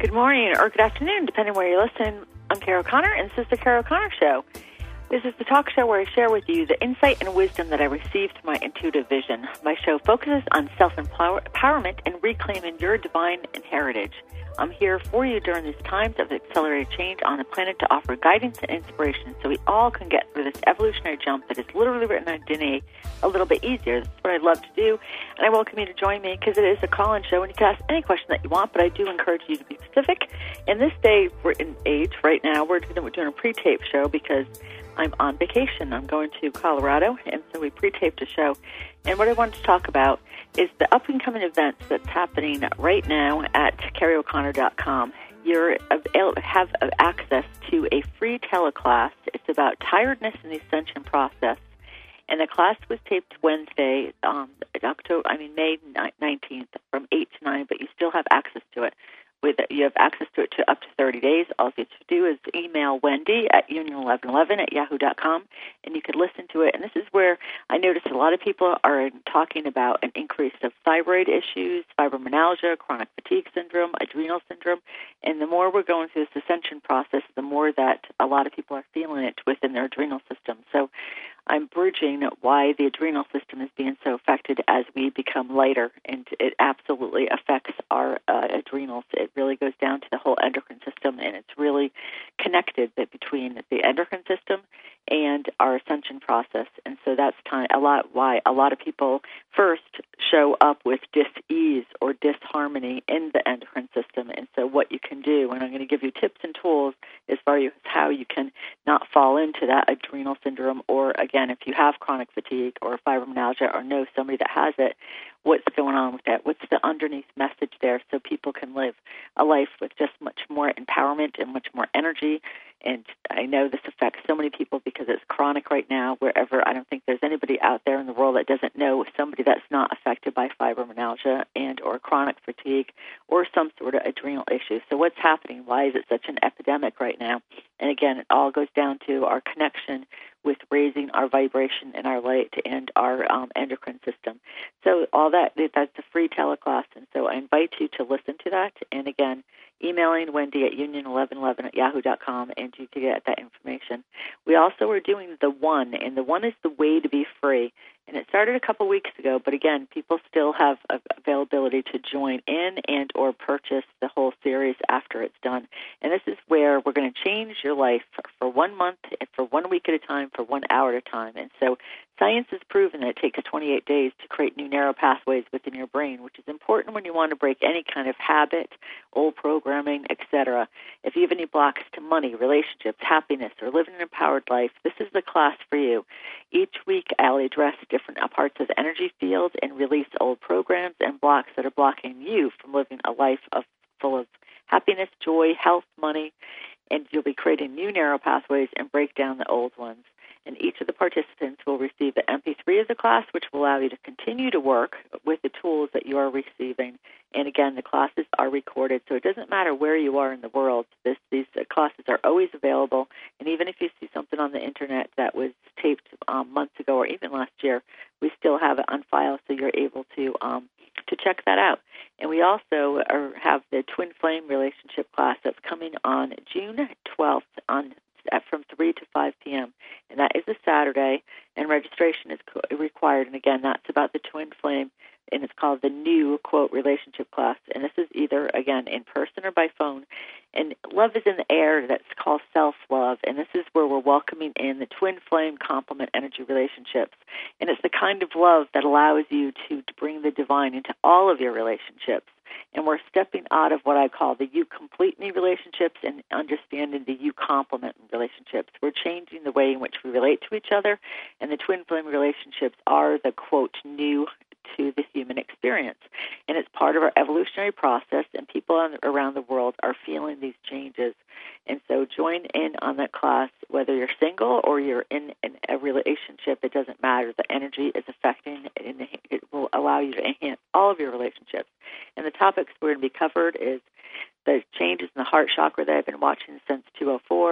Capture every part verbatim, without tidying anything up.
good morning or good afternoon, depending where you listen. I'm Carol Connor, and this is the Carol Connor Show. This is the talk show where I share with you the insight and wisdom that I received through my intuitive vision. My show focuses on self-empowerment and reclaiming your divine heritage. I'm here for you during these times of accelerated change on the planet to offer guidance and inspiration so we all can get through this evolutionary jump that is literally written on D N A a little bit easier. That's what I love to do, and I welcome you to join me because it is a call-in show, and you can ask any question that you want, but I do encourage you to be specific. In this day, we're in age right now, we're doing a pre-tape show because I'm on vacation. I'm going to Colorado, and so we pre-taped a show. And what I wanted to talk about is the up-and-coming events that's happening right now at Carrie O'Connor dot com. You have access to a free teleclass. It's about tiredness and the ascension process. And the class was taped Wednesday, um, October, I mean May nineteenth, from eight to nine, but you still have access to it. With you have access to it to up to thirty days. All you have to do is email Wendy at union eleven eleven at yahoo dot com, and you could listen to it. And this is where I noticed a lot of people are talking about an increase of thyroid issues, fibromyalgia, chronic fatigue syndrome, adrenal syndrome. And the more we're going through this ascension process, the more that a lot of people are feeling it within their adrenal system. So I'm bridging why the adrenal system is being so affected as we become lighter, and it absolutely affects our uh, adrenals. It really goes down to the whole endocrine system, and it's really connected between the endocrine system and our ascension process. And so that's kind of a lot why a lot of people first show up with dis-ease or disharmony in the endocrine system. And so what you can do, and I'm going to give you tips and tools as far as how you can not fall into that adrenal syndrome, or again, if you have chronic fatigue or fibromyalgia or know somebody that has it, what's going on with that? What's the underneath message there so people can live a life with just much more empowerment and much more energy? And I know this affects so many people because it's chronic right now. Wherever, I don't think there's anybody out there in the world that doesn't know somebody that's not affected by fibromyalgia and or chronic fatigue or some sort of adrenal issue. So what's happening? Why is it such an epidemic right now? And again, it all goes down to our connection with raising our vibration and our light and our um, endocrine system. So all that, that's a free teleclass, and so I invite you to listen to that. And again, emailing Wendy at union eleven eleven at yahoo dot com, and you can get that information. We also are doing the one, and the one is the way to be free. And it started a couple weeks ago, but again, people still have availability to join in and or purchase the whole series after it's done. And this is where we're going to change your life for, for one month, for one week at a time, for one hour at a time. And so science has proven that it takes twenty-eight days to create new neural pathways within your brain, which is important when you want to break any kind of habit, old programming, et cetera. If you have any blocks to money, relationships, happiness, or living an empowered life, this is the class for you. Each week, I'll address different parts of the energy field and release old programs and blocks that are blocking you from living a life of full of happiness, joy, health, money, and you'll be creating new neural pathways and break down the old ones. And each of the participants will receive an M P three of the class, which will allow you to continue to work with the tools that you are receiving. And again, the classes are recorded, so it doesn't matter where you are in the world. This, these classes are always available. And even if you see something on the Internet that was taped um, months ago or even last year, we still have it on file, so you're able to um, to check that out. And we also are, have the Twin Flame Relationship class that's coming on June twelfth on from three to five p.m., and that is a Saturday, and registration is required. And again, that's about the twin flame, and it's called the new, quote, relationship class. And this is either, again, in person or by phone. And love is in the air. That's called self-love, and this is where we're welcoming in the twin flame complement energy relationships. And it's the kind of love that allows you to, to bring the divine into all of your relationships. And we're stepping out of what I call the you complete me relationships and understanding the you complement relationships. We're changing the way in which we relate to each other, and the twin flame relationships are the, quote, new to the human experience. And it's part of our evolutionary process, and people around the world are feeling these changes. And so join in on that class, whether you're single or you're in, in a relationship, it doesn't matter. The energy is affecting, and it will allow you to enhance all of your relationships. And the topics we're going to be covered is the changes in the heart chakra that I've been watching since two oh four,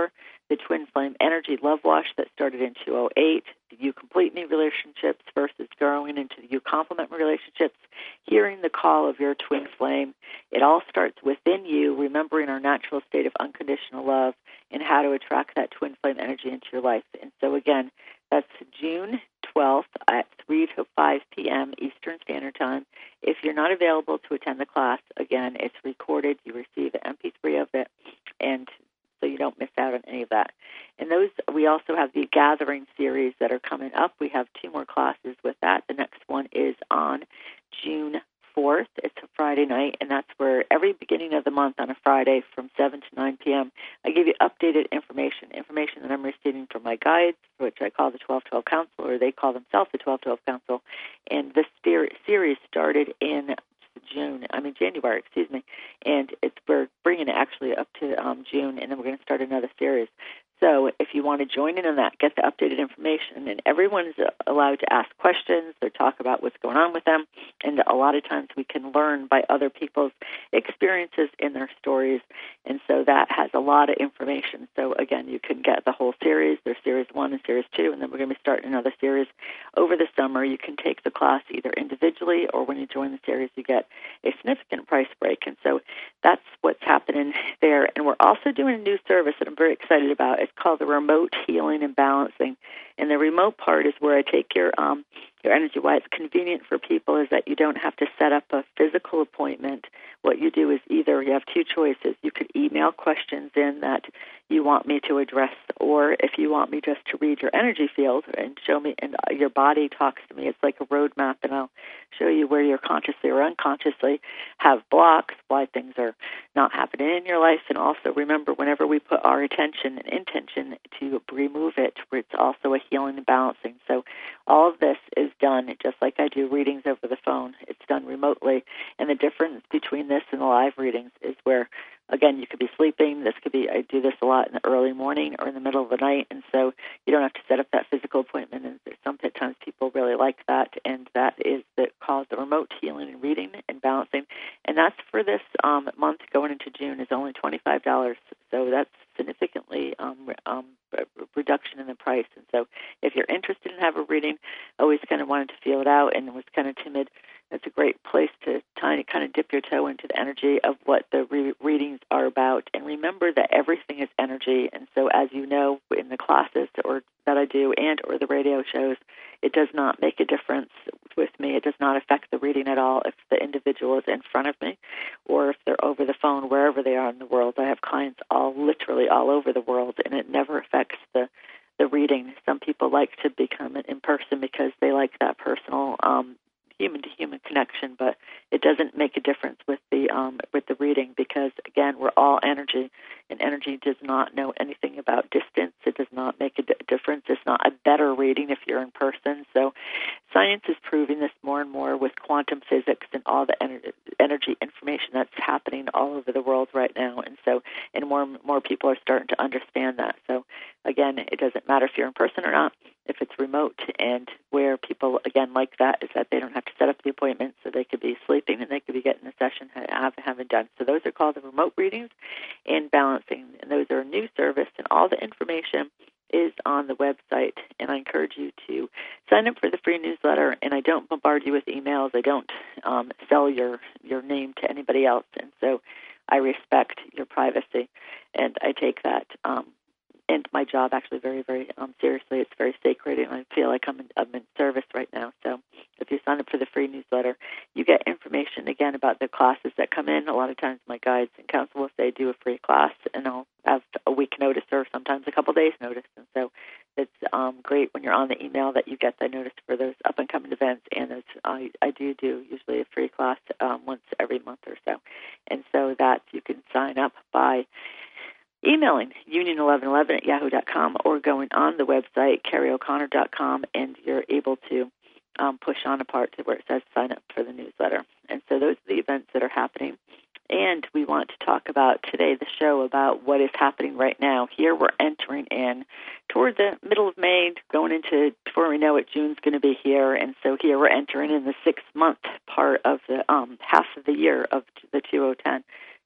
the Twin Flame Energy Love Wash that started in two thousand eight, the You Complete Me relationships versus growing into the You Complement relationships, hearing the call of your twin flame. It all starts within you, remembering our natural state of unconditional love and how to attract that twin flame energy into your life. And so, again, that's June twelfth at three to five p.m. Eastern Standard Time. If you're not available to attend the class, again, it's recorded. You receive an M P three of it, and so you don't miss out on any of that. And those, we also have the Gathering series that are coming up. We have two more classes with that. The next one is on June fourth. It's a Friday night, and that's where every beginning of the month on a Friday from seven to nine p.m., I give you updated information, information that I'm receiving from my guides, which I call the twelve twelve Council, or they call themselves the twelve twelve Council. And this series started in June, I mean January, excuse me, and it's we're bringing it actually up to um, June, and then we're going to start another series. So if you want to join in on that, get the updated information, and everyone's allowed to ask questions or talk about what's going on with them, and a lot of times we can learn by other people's experiences in their stories, and so that has a lot of information. So again, you can get the whole series. There's series one and series two, and then we're going to be starting another series over the summer. You can take the class either individually, or when you join the series, you get a significant price break, and so that's what's happening there. And we're also doing a new service that I'm very excited about. It's called the Remote Healing and Balancing. And the remote part is where I take your um, your energy. Why it's convenient for people is that you don't have to set up a physical appointment. What you do is either you have two choices. You could email questions in that you want me to address, or if you want me just to read your energy field and show me, and your body talks to me. It's like a roadmap, and I'll show you where you're consciously or unconsciously have blocks, why things are not happening in your life, and also remember whenever we put our attention and intention to remove it, it's also a healing and balancing. So all of this is done just like I do readings over the phone. It's done remotely, and the difference between this and the live readings is where, again, you could be sleeping. This could be, I do this a lot in the early morning or in the middle of the night, and so you don't have to set up that physical appointment, and sometimes people really like that, and that is the cause the remote healing and reading and balancing, and that's for this um, month going into June is only twenty-five dollars, so that's significantly um, um, reduction in the price. And so if you're interested in having a reading, I always kind of wanted to feel it out and was kind of timid, it's a great place to kind of, kind of dip your toe into the energy of what the re- readings are about. And remember that everything is energy. And so as you know in the classes or that I do and or the radio shows, it does not make a difference with me. It does not affect the reading at all if the individual is in front of me or if they're over the phone, wherever they are in the world. I have clients all literally all over the world, and it never affects the the reading. Some people like to become in person because they like that personal um, human-to-human connection, but it doesn't make a difference with the um, with the reading because, again, we're all energy, and energy does not know anything about distance. It does not make a d- difference. It's not a better reading if you're in person. So science is proving this more and more with quantum physics and all the ener- energy information that's happening all over the world right now. And so, and more more people are starting to understand that. So, again, it doesn't matter if you're in person or not, if it's remote. And where people, again, like that is that they don't have to set up the appointment, so they could be sleeping and they could be getting a session have, haven't done. So those are called the remote readings and balancing. And those are a new service, and all the information is on the website. And I encourage you to sign up for the free newsletter. And I don't bombard you with emails. I don't um, sell your, your name to anybody else. And so I respect your privacy, and I take that um, and my job actually very, very um, seriously. It's very sacred, and I feel like I'm in, I'm in service right now. So if you sign up for the free newsletter, you get information, again, about the classes that come in. A lot of times my guides and counsel will say, do a free class, and I'll have a week notice or sometimes a couple days notice. And so it's um, great when you're on the email that you get the notice for those up-and-coming events. And those, I, I do do usually a free class um, once every month or so. And so that you can sign up by emailing union eleven eleven at yahoo dot com or going on the website, carrie o'connor dot com, and you're able to um, push on a part to where it says sign up for the newsletter. And so those are the events that are happening. And we want to talk about today the show about what is happening right now. Here we're entering in toward the middle of May, going into, before we know it, June's going to be here. And so here we're entering in the six-month part of the um, half of the year of the two thousand ten.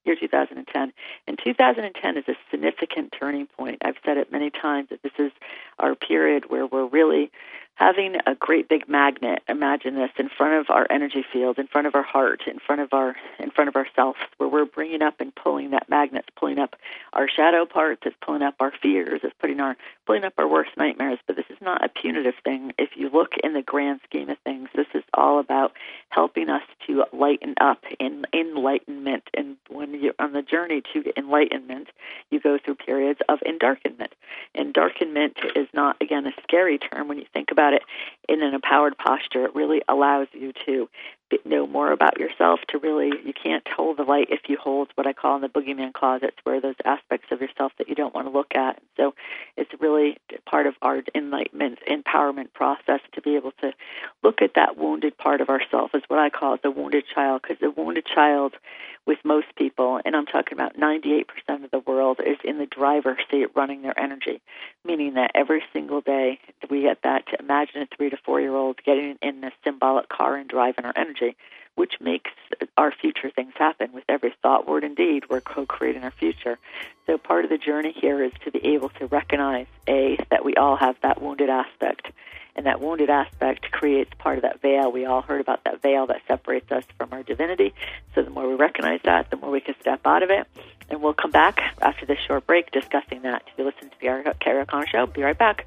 year two thousand ten. And two thousand ten is a significant turning point. I've said it many times that this is our period where we're really having a great big magnet, imagine this, in front of our energy field, in front of our heart, in front of our in front of ourselves, where we're bringing up and pulling that magnet, it's pulling up our shadow parts, it's pulling up our fears, it's putting our pulling up our worst nightmares. But this is not a punitive thing. If you look in the grand scheme of things, this is all about helping us to lighten up in enlightenment. And when you're on the journey to enlightenment, you go through periods of endarkenment. Endarkenment is not, again, a scary term. When you think about it in an empowered posture, it really allows you to know more about yourself, to really, you can't hold the light if you hold what I call in the boogeyman closets, where those aspects of yourself that you don't want to look at. So it's really part of our enlightenment, empowerment process to be able to look at that wounded part of ourself, is what I call it, the wounded child, because the wounded child with most people, and I'm talking about ninety-eight percent of the world, is in the driver's seat running their energy, meaning that every single day we get that, to imagine a three to four-year-old getting in a symbolic car and driving our energy, which makes our future things happen. With every thought, word, and deed, we're co-creating our future. So part of the journey here is to be able to recognize, A, that we all have that wounded aspect, and that wounded aspect creates part of that veil. We all heard about that veil that separates us from our divinity. So the more we recognize that, the more we can step out of it. And we'll come back after this short break discussing that. If you listen to the Carrie O'Connor Show, be right back.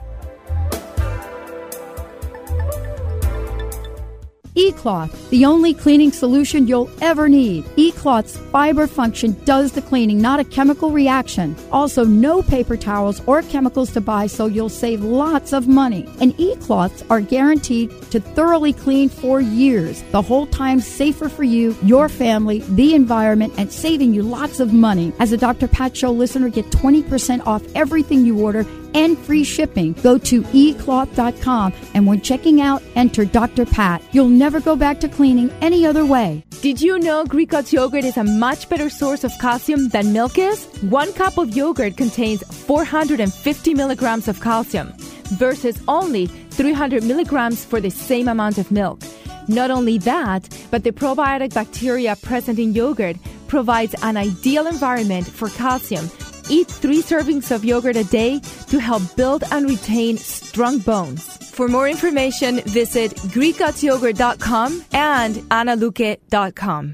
eCloth, the only cleaning solution you'll ever need. eCloth's fiber function does the cleaning, not a chemical reaction. Also, no paper towels or chemicals to buy, so you'll save lots of money. And eCloths are guaranteed to thoroughly clean for years, the whole time safer for you, your family, the environment, and saving you lots of money. As a Doctor Pat Show listener, get twenty percent off everything you order and free shipping. Go to e cloth dot com, and when checking out, enter Doctor Pat. You'll never go back to cleaning any other way. Did you know Greek God's yogurt is a much better source of calcium than milk is? One cup of yogurt contains four hundred fifty milligrams of calcium versus only three hundred milligrams for the same amount of milk. Not only that, but the probiotic bacteria present in yogurt provides an ideal environment for calcium. Eat three servings of yogurt a day to help build and retain strong bones. For more information, visit greek gods yogurt dot com and analuque dot com.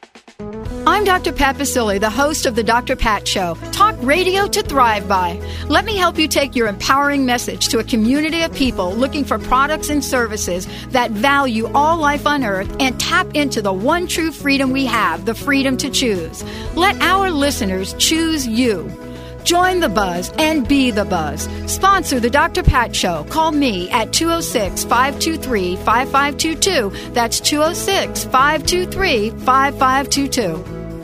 I'm Doctor Pat Baccili, the host of the Doctor Pat Show. Talk radio to thrive by. Let me help you take your empowering message to a community of people looking for products and services that value all life on earth and tap into the one true freedom we have, the freedom to choose. Let our listeners choose you. Join the buzz and be the buzz. Sponsor the Doctor Pat Show. Call me at two oh six, five two three, five five two two. That's two oh six, five two three, five five two two.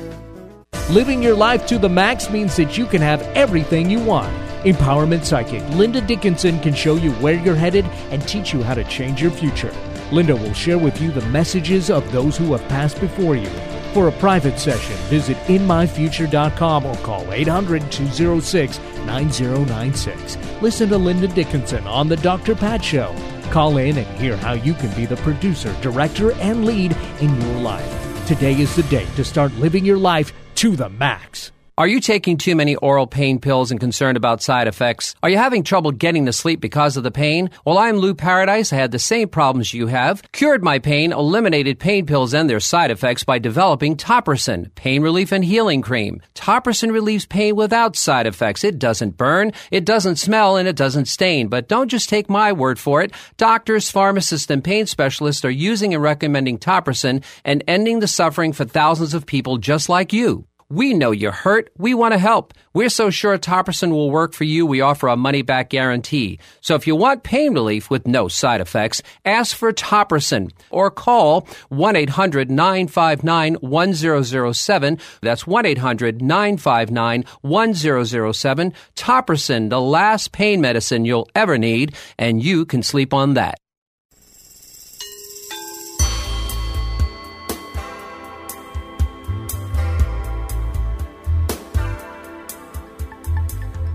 Living your life to the max means that you can have everything you want. Empowerment Psychic Linda Dickinson can show you where you're headed and teach you how to change your future. Linda will share with you the messages of those who have passed before you. For a private session, visit in my future dot com or call eight hundred, two oh six, nine oh nine six. Listen to Linda Dickinson on The Doctor Pat Show. Call in and hear how you can be the producer, director, and lead in your life. Today is the day to start living your life to the max. Are you taking too many oral pain pills and concerned about side effects? Are you having trouble getting to sleep because of the pain? Well, I'm Lou Paradise. I had the same problems you have. Cured my pain, eliminated pain pills and their side effects by developing Topricin, pain relief and healing cream. Topricin relieves pain without side effects. It doesn't burn, it doesn't smell, and it doesn't stain. But don't just take my word for it. Doctors, pharmacists, and pain specialists are using and recommending Topricin and ending the suffering for thousands of people just like you. We know you're hurt. We want to help. We're so sure Topricin will work for you, we offer a money-back guarantee. So if you want pain relief with no side effects, ask for Topricin or call one eight hundred, nine five nine, one zero zero seven. That's one eight hundred, nine five nine, one zero zero seven. Topricin, the last pain medicine you'll ever need, and you can sleep on that.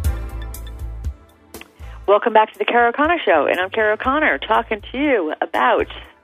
Welcome back to the Carrie O'Connor Show, and I'm Carrie O'Connor talking to you about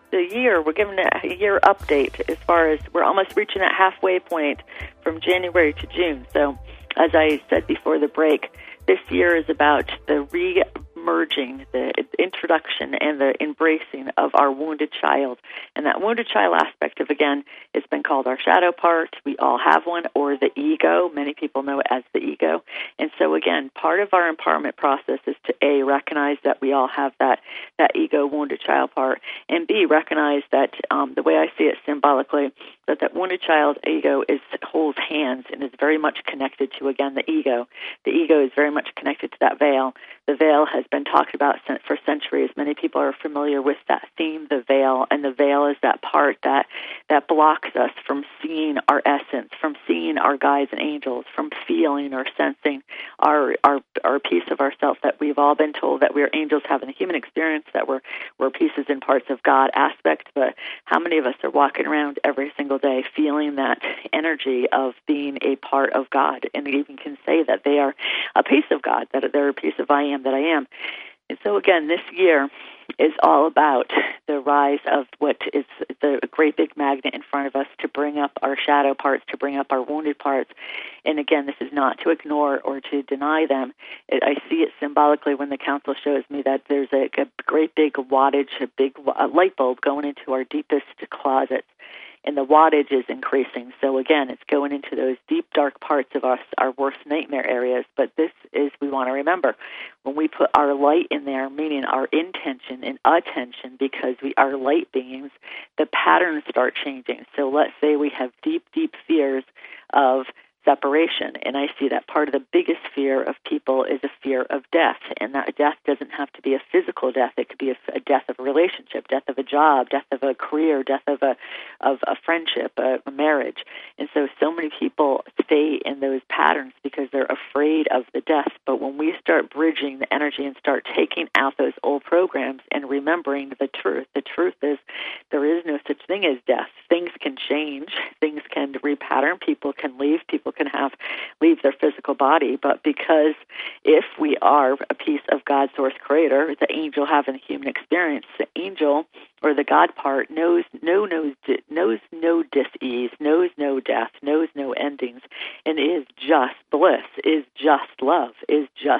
the year, we're giving a year update as far as we're almost reaching that halfway point from January to June. So as I said before the break, this year is about the re-merging, the introduction and the embracing of our wounded child. And that wounded child aspect of, again, it's been called our shadow part. We all have one, or the ego. Many people know it as the ego. And so, again, part of our empowerment process is to, A, recognize that we all have that, that ego wounded child part, and B, recognize that um, the way I see it symbolically, that that wounded child ego is holds hands and is very much connected to, again, the ego. The ego is very much connected to that veil. The veil has been talked about for centuries. Many people are familiar with that theme, the veil, and the veil is that part that, that blocks us from seeing our essence, from seeing our guides and angels, from feeling or sensing our our, our piece of ourself that we've all been told that we're angels having the human experience, that we're, we're pieces and parts of God aspect. But how many of us are walking around every single day feeling that energy of being a part of God, and even can say that they are a piece of God, that they're a piece of I am that I am. And so again, this year is all about the rise of what is the great big magnet in front of us to bring up our shadow parts, to bring up our wounded parts. And again, this is not to ignore or to deny them. It, I see it symbolically when the council shows me that there's a, a great big wattage, a big a light bulb going into our deepest closets. And the wattage is increasing. So again, it's going into those deep, dark parts of us, our worst nightmare areas. But this is, we want to remember, when we put our light in there, meaning our intention and attention, because we are light beings, the patterns start changing. So let's say we have deep, deep fears of separation, and I see that part of the biggest fear of people is a fear of death, and that death doesn't have to be a physical death. It could be a, a death of a relationship, death of a job, death of a career, death of a of a friendship, a, a marriage. And so, so many people stay in those patterns because they're afraid of the death. But when we start bridging the energy and start taking out those old programs and remembering the truth, the truth is there is no such thing as death. Things can change, things can repattern, people can leave, people can have leave their physical body, but because if we are a piece of God's source creator, the angel having the human experience, the angel or the God part knows no knows knows no dis-ease, knows no death, knows no endings, and is just bliss, is just love, is just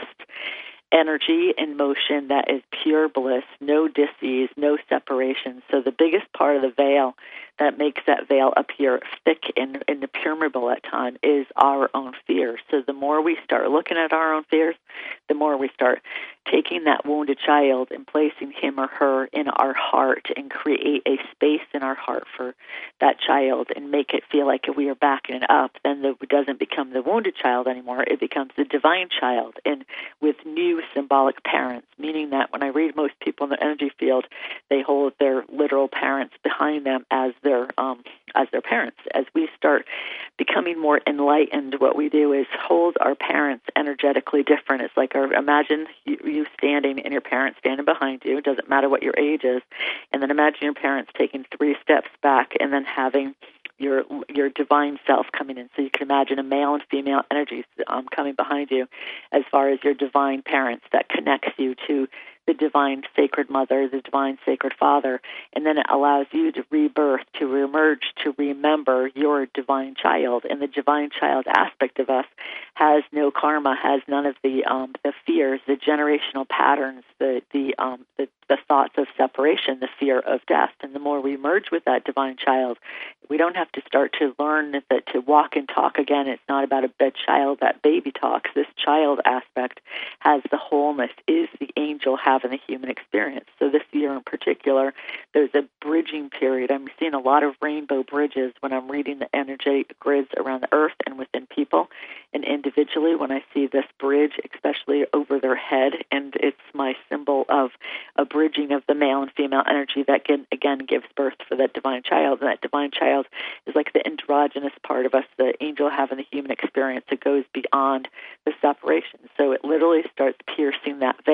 energy in motion that is pure bliss, no dis-ease, no separation. So the biggest part of the veil that makes that veil appear thick and, and impermeable at times is our own fears. So the more we start looking at our own fears, the more we start taking that wounded child and placing him or her in our heart and create a space in our heart for that child and make it feel like we are backing it up, then the, it doesn't become the wounded child anymore. It becomes the divine child, and with new symbolic parents, meaning that when I read most people in the energy field, they hold their literal parents behind them as their um, as their parents. As we start becoming more enlightened, what we do is hold our parents energetically different. It's like our, imagine you, you standing and your parents standing behind you. It doesn't matter what your age is. And then imagine your parents taking three steps back and then having your your divine self coming in. So you can imagine a male and female energy um, coming behind you as far as your divine parents that connects you to the divine sacred mother, the divine sacred father, and then it allows you to rebirth, to reemerge, to remember your divine child. And the divine child aspect of us has no karma, has none of the um, the fears, the generational patterns, the the, um, the the thoughts of separation, the fear of death. And the more we merge with that divine child, we don't have to start to learn that to walk and talk again. It's not about a bed child that baby talks. This child aspect has the wholeness, is the angel having the human experience. So this year in particular, there's a bridging period. I'm seeing a lot of rainbow bridges when I'm reading the energetic grids around the earth and within people. And individually, when I see this bridge, especially over their head, and it's my symbol of a bridging of the male and female energy that, can, again, gives birth for that divine child. And that divine child is like the androgynous part of us, the angel having the human experience. It goes beyond the separation. So it literally starts piercing that veil. And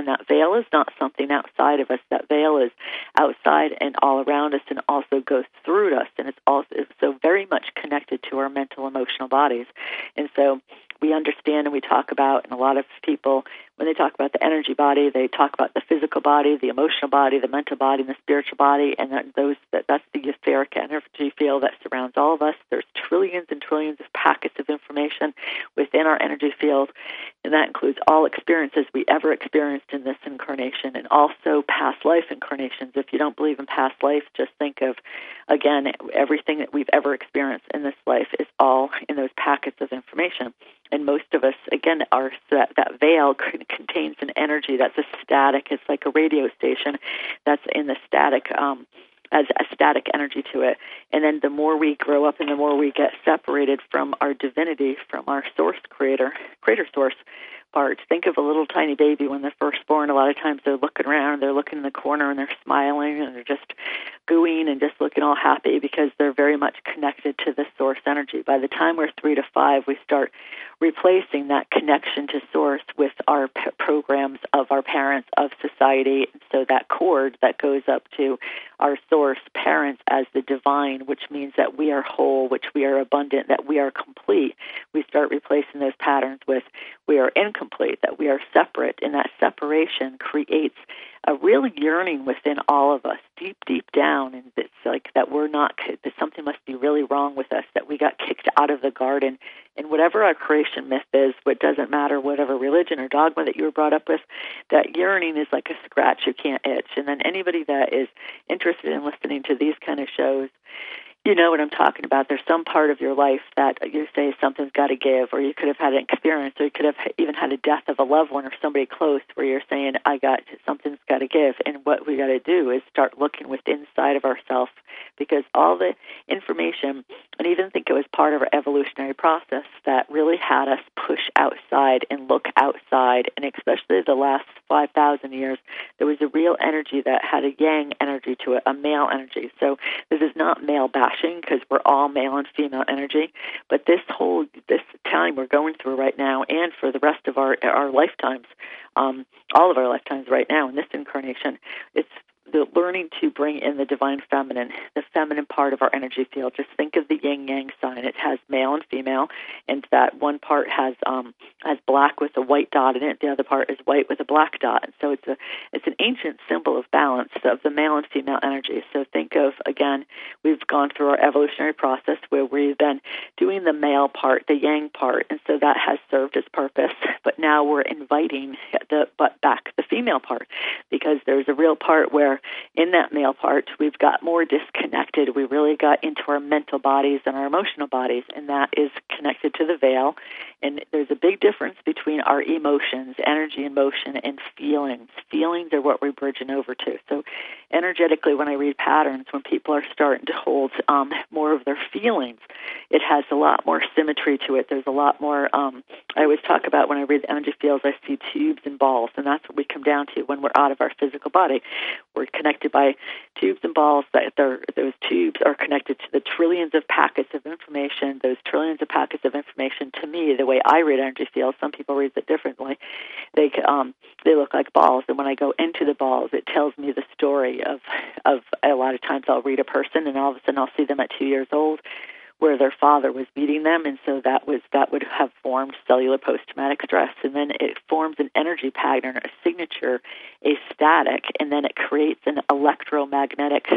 and that veil is not something outside of us. That veil is outside and all around us and also goes through us, and it's also it's so very much connected to our mental, emotional bodies. And so we understand and we talk about, and a lot of people, when they talk about the energy body, they talk about the physical body, the emotional body, the mental body, and the spiritual body, and that those that, that's the etheric energy field that surrounds all of us. There's trillions and trillions of packets of information within our energy field, and that includes all experiences we ever experienced in this incarnation, and also past life incarnations. If you don't believe in past life, just think of, again, everything that we've ever experienced in this life is all in those packets of information. And most of us, again, are that, that veil contains an energy that's a static. It's like a radio station that's in the static, um, as a static energy to it. And then the more we grow up and the more we get separated from our divinity, from our source creator, creator source part. Think of a little tiny baby when they're first born. A lot of times they're looking around, they're looking in the corner, and they're smiling, and they're just gooing and just looking all happy because they're very much connected to the source energy. By the time we're three to five, we start replacing that connection to source with our p- programs of our parents, of society. So that cord that goes up to our source parents as the divine, which means that we are whole, which we are abundant, that we are complete. We start replacing those patterns with we are incomplete, that we are separate, and that separation creates a real yearning within all of us, deep, deep down, and it's like that we're not, that something must be really wrong with us, that we got kicked out of the garden. And whatever our creation myth is, what doesn't matter, whatever religion or dogma that you were brought up with, that yearning is like a scratch you can't itch. And then anybody that is interested in listening to these kind of shows, you know what I'm talking about. There's some part of your life that you say something's got to give, or you could have had an experience, or you could have even had a death of a loved one or somebody close where you're saying, I got, something's got to give. And what we got to do is start looking within inside of ourselves, because all the information, and even think it was part of our evolutionary process that really had us push outside and look outside, and especially the last five thousand years, there was a real energy that had a yang energy to it, a male energy. So this is not male bashing, because we're all male and female energy, but this whole, this time we're going through right now, and for the rest of our, our lifetimes, um, all of our lifetimes right now in this incarnation, it's the learning to bring in the divine feminine, the feminine part of our energy field. Just think of the yin-yang sign. It has male and female, and that one part has um, has black with a white dot in it. The other part is white with a black dot. And so it's a it's an ancient symbol of balance of the male and female energy. So think of, again, we've gone through our evolutionary process where we've been doing the male part, the yang part, and so that has served its purpose. But now we're inviting the but back the female part, because there's a real part where in that male part, we've got more disconnected. We really got into our mental bodies and our emotional bodies, and that is connected to the veil. And there's a big difference between our emotions, energy, emotion, and feelings. Feelings are what we're bridging over to. So energetically, when I read patterns, when people are starting to hold um, more of their feelings, it has a lot more symmetry to it. There's a lot more, um, I always talk about when I read the energy fields, I see tubes and balls, and that's what we come down to when we're out of our physical body. We're connected by tubes and balls. That those tubes are connected to the trillions of packets of information. Those trillions of packets of information, to me, the way I read energy fields, some people read it differently, they um, they look like balls. And when I go into the balls, it tells me the story of, of a lot of times I'll read a person, and all of a sudden I'll see them at two years old, where their father was beating them, and so that was that would have formed cellular post-traumatic stress, and then it forms an energy pattern, a signature, a static, and then it creates an electromagnetic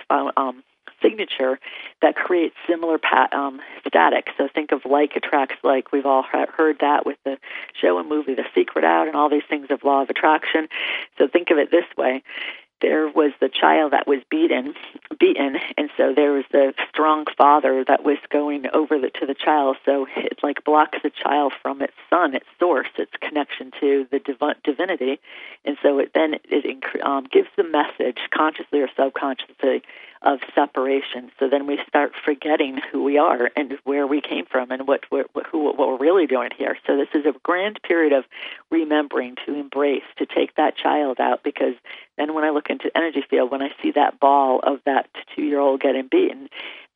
um, signature that creates similar pat, um, static. So think of like attracts like. We've all heard that with the show and movie The Secret Out and all these things of law of attraction. So think of it this way. There was the child that was beaten, beaten, and so there was the strong father that was going over the, to the child. So it like blocks the child from its son, its source, its connection to the div- divinity, and so it then it um, gives the message, consciously or subconsciously, of separation. So then we start forgetting who we are and where we came from and what we're, who, what we're really doing here. So this is a grand period of remembering, to embrace, to take that child out, because then when I look into energy field, when I see that ball of that two-year-old getting beaten,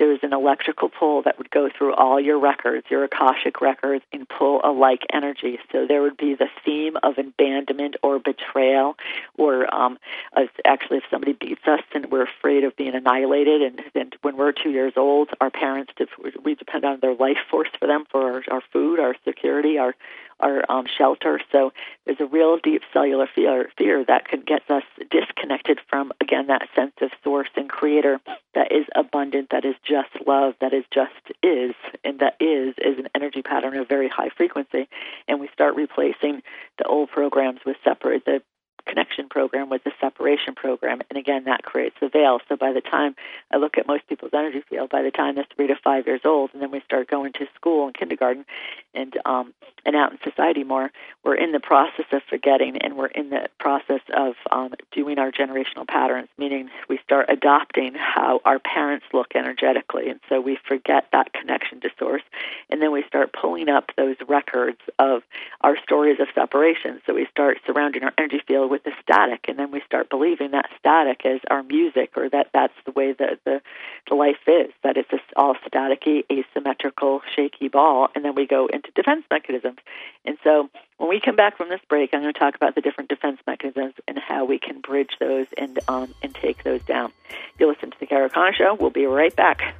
there's an electrical pull that would go through all your records, your Akashic records, and pull a like energy. So there would be the theme of abandonment or betrayal, or um, as actually if somebody beats us and we're afraid of being annihilated, and then when we're two years old, our parents, we depend on their life force for them, for our, our food, our security, our our um, shelter. So there's a real deep cellular fear, fear that can get us disconnected from, again, that sense of source and creator that is abundant, that is just love, that is just is, and that is is an energy pattern of very high frequency. And we start replacing the old programs with separate, the connection program with the separation program, and again, that creates a veil. So by the time I look at most people's energy field, by the time they're three to five years old, and then we start going to school and kindergarten and um, and out in society more, we're in the process of forgetting, and we're in the process of um, doing our generational patterns, meaning we start adopting how our parents look energetically, and so we forget that connection to source, and then we start pulling up those records of our stories of separation. So we start surrounding our energy field with the static, and then we start believing that static is our music, or that that's the way that the, the life is, that it's this all staticky, asymmetrical, shaky ball, and then we go into defense mechanisms. And so when we come back from this break, I'm going to talk about the different defense mechanisms and how we can bridge those and um, and take those down. You'll listen to the Kara O'Connor Show. We'll be right back.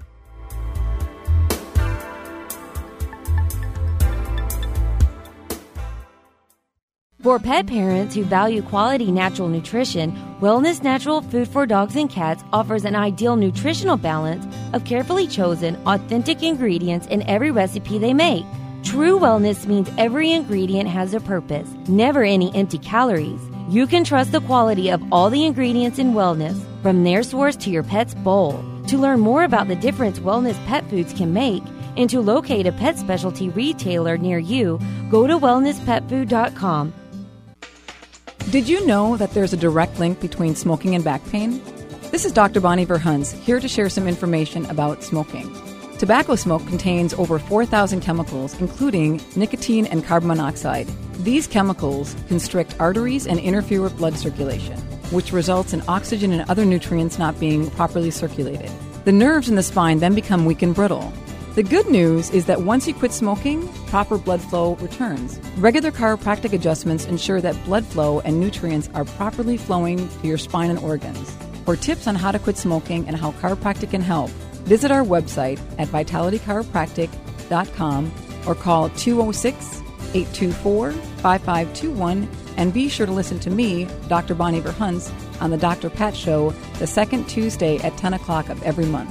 For pet parents who value quality natural nutrition, Wellness Natural Food for Dogs and Cats offers an ideal nutritional balance of carefully chosen, authentic ingredients in every recipe they make. True wellness means every ingredient has a purpose, never any empty calories. You can trust the quality of all the ingredients in wellness, from their source to your pet's bowl. To learn more about the difference wellness pet foods can make, and to locate a pet specialty retailer near you, go to wellness pet food dot com. Did you know that there's a direct link between smoking and back pain? This is Doctor Bonnie Verhunz, here to share some information about smoking. Tobacco smoke contains over four thousand chemicals, including nicotine and carbon monoxide. These chemicals constrict arteries and interfere with blood circulation, which results in oxygen and other nutrients not being properly circulated. The nerves in the spine then become weak and brittle. The good news is that once you quit smoking, proper blood flow returns. Regular chiropractic adjustments ensure that blood flow and nutrients are properly flowing to your spine and organs. For tips on how to quit smoking and how chiropractic can help, visit our website at vitality chiropractic dot com or call two oh six, eight two four, five five two one, and be sure to listen to me, Doctor Bonnie Verhunz, on the Doctor Pat Show the second Tuesday at ten o'clock of every month.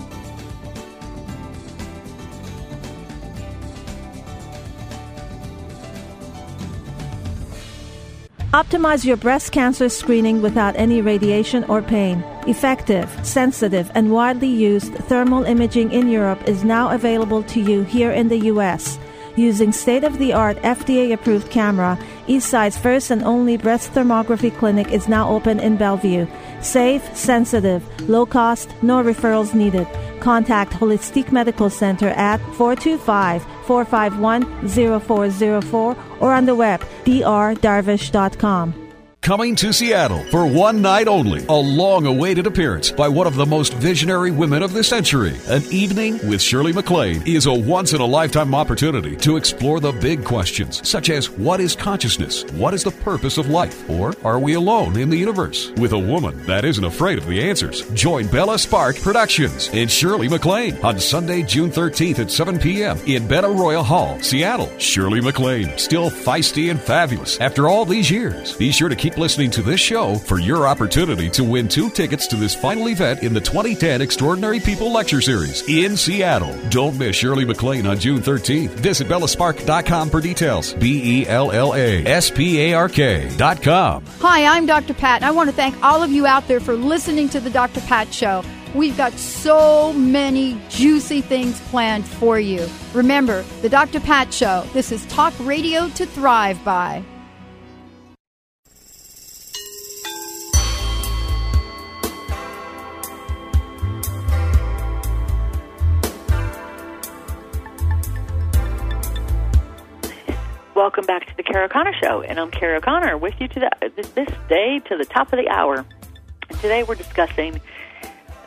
Optimize your breast cancer screening without any radiation or pain. Effective, sensitive, and widely used thermal imaging in Europe is now available to you here in the U S Using state-of-the-art F D A-approved camera, Eastside's first and only breast thermography clinic is now open in Bellevue. Safe, sensitive, low cost, no referrals needed. Contact Holistic Medical Center at four two five, four five one, zero four zero four or on the web, d r darvish dot com. Coming to Seattle for one night only, a long-awaited appearance by one of the most visionary women of the century. An evening with Shirley MacLaine is a once-in-a-lifetime opportunity to explore the big questions, such as what is consciousness, what is the purpose of life, or are we alone in the universe? With a woman that isn't afraid of the answers. Join Bella Spark Productions and Shirley MacLaine on Sunday, June thirteenth at seven p.m. in Benaroya Hall, Seattle. Shirley MacLaine, still feisty and fabulous after all these years. Be sure to keep listening to this show for your opportunity to win two tickets to this final event in the twenty ten Extraordinary People Lecture Series in Seattle. Don't miss Shirley MacLaine on June thirteenth. Visit bella spark dot com for details. B E L L A S P A R K dot com. Hi, I'm Doctor Pat, and I want to thank all of you out there for listening to the Doctor Pat Show. We've got so many juicy things planned for you. Remember, the Doctor Pat Show. This is talk radio to thrive by. Welcome back to the Kara O'Connor Show, and I'm Kara O'Connor with you to the, this day to the top of the hour. And today we're discussing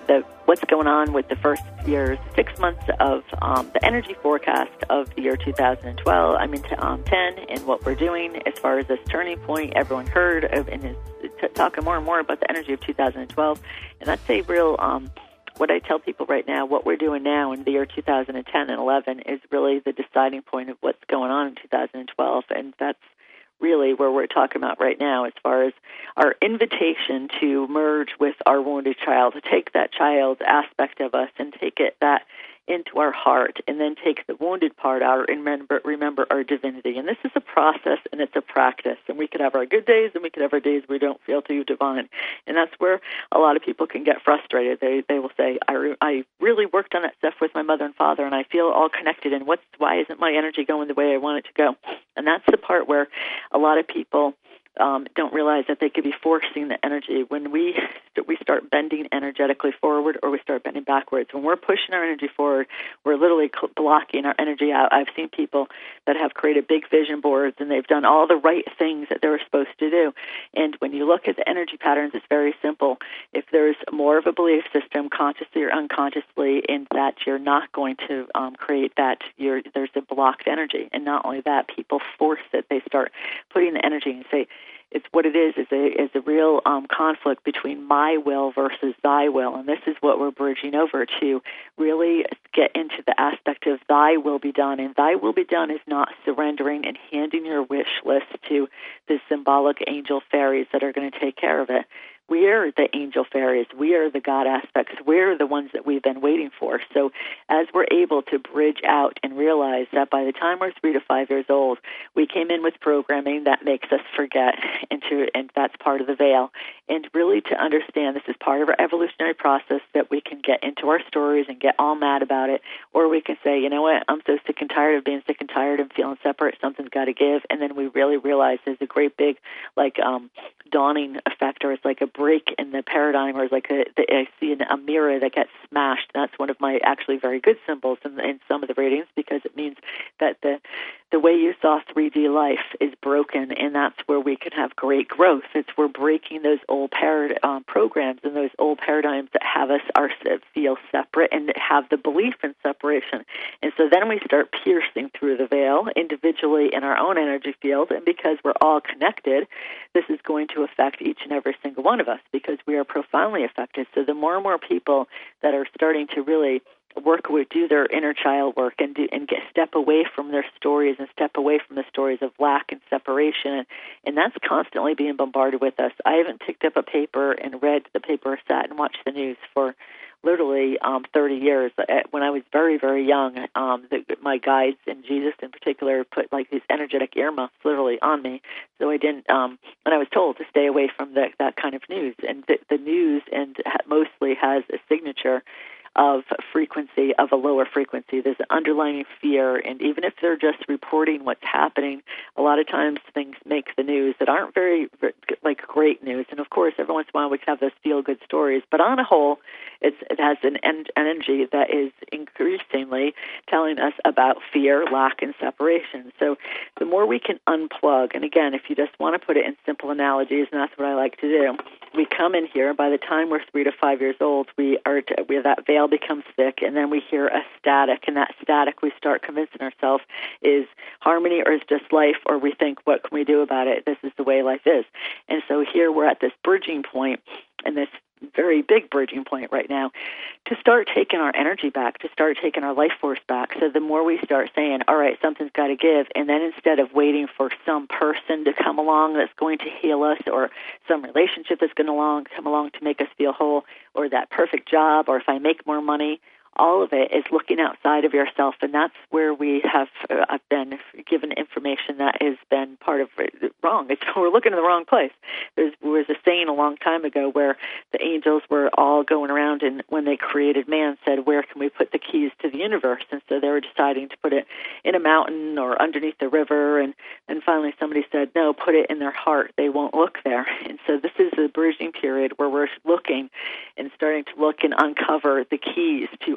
the what's going on with the first year's six months of um, the energy forecast of the year two thousand twelve, I mean um, ten, and what we're doing as far as this turning point. Everyone heard of and is t- talking more and more about the energy of two thousand twelve, and that's a real, um, what I tell people right now, what we're doing now in the year two thousand ten and eleven is really the deciding point of what's going on in two thousand twelve, and that's really where we're talking about right now as far as our invitation to merge with our wounded child, to take that child's aspect of us and take it that into our heart, and then take the wounded part out and remember, remember our divinity. And this is a process, and it's a practice. And we could have our good days, and we could have our days we don't feel too divine. And that's where a lot of people can get frustrated. They they will say, I, re- I really worked on that stuff with my mother and father, and I feel all connected, and what's why isn't my energy going the way I want it to go? And that's the part where a lot of people Um, don't realize that they could be forcing the energy. When we we start bending energetically forward, or we start bending backwards, when we're pushing our energy forward, we're literally blocking our energy out. I've seen people that have created big vision boards, and they've done all the right things that they were supposed to do. And when you look at the energy patterns, it's very simple. If there's more of a belief system, consciously or unconsciously, in that you're not going to um, create that, you're, there's a blocked energy. And not only that, people force it. They start putting the energy and say, it's what it is, is a, is a real um, conflict between my will versus thy will. And this is what we're bridging over to really get into the aspect of thy will be done. And thy will be done is not surrendering and handing your wish list to the symbolic angel fairies that are going to take care of it. We are the angel fairies. We are the God aspects. We're the ones that we've been waiting for. So as we're able to bridge out and realize that by the time we're three to five years old, we came in with programming that makes us forget, and, to, and that's part of the veil. And really to understand this is part of our evolutionary process, that we can get into our stories and get all mad about it, or we can say, you know what, I'm so sick and tired of being sick and tired of feeling separate. Something's got to give. And then we really realize there's a great big, like, um, dawning effect, or it's like a break in the paradigm, or it's like a, the, I see a mirror that gets smashed. That's one of my actually very good symbols in, in some of the readings, because it means that the the way you saw three D life is broken, and that's where we can have great growth. It's we're breaking those old parad- um, programs and those old paradigms that have us our, feel separate and have the belief in separation. And so then we start piercing through the veil individually in our own energy field, and because we're all connected, this is going to affect each and every single one of us, because we are profoundly affected. So the more and more people that are starting to really work with, do their inner child work, and do, and get step away from their stories and step away from the stories of lack and separation, and that's constantly being bombarded with us. I haven't picked up a paper and read the paper or sat and watched the news for literally um, thirty years. When I was very, very young, um, the, my guides, and Jesus in particular, put like these energetic earmuffs literally on me, so I didn't, um, and I was told to stay away from the, that kind of news. And the, the news and ha- mostly has a signature of frequency, of a lower frequency. There's an underlying fear, and even if they're just reporting what's happening, a lot of times things make the news that aren't very, like, great news. And of course, every once in a while we can have those feel-good stories, but on a whole, it's, it has an en- energy that is increasingly telling us about fear, lack, and separation. So the more we can unplug, and again, if you just want to put it in simple analogies, and that's what I like to do, we come in here, by the time we're three to five years old, we are t- we have that veil becomes thick, and then we hear a static, and that static we start convincing ourselves is harmony, or is just life, or we think, what can we do about it? This is the way life is. And so here we're at this bridging point, and this very big bridging point right now, to start taking our energy back, to start taking our life force back. So the more we start saying, all right, something's got to give, and then instead of waiting for some person to come along that's going to heal us, or some relationship that's going to along, come along to make us feel whole, or that perfect job, or if I make more money, all of it is looking outside of yourself, and that's where we have uh, I've been given information that has been part of it wrong. It's, we're looking in the wrong place. There's, there was a saying a long time ago where the angels were all going around, and when they created man, said, where can we put the keys to the universe? And so they were deciding to put it in a mountain or underneath the river, and then finally somebody said, no, put it in their heart. They won't look there. And so this is the bridging period where we're looking and starting to look and uncover the keys to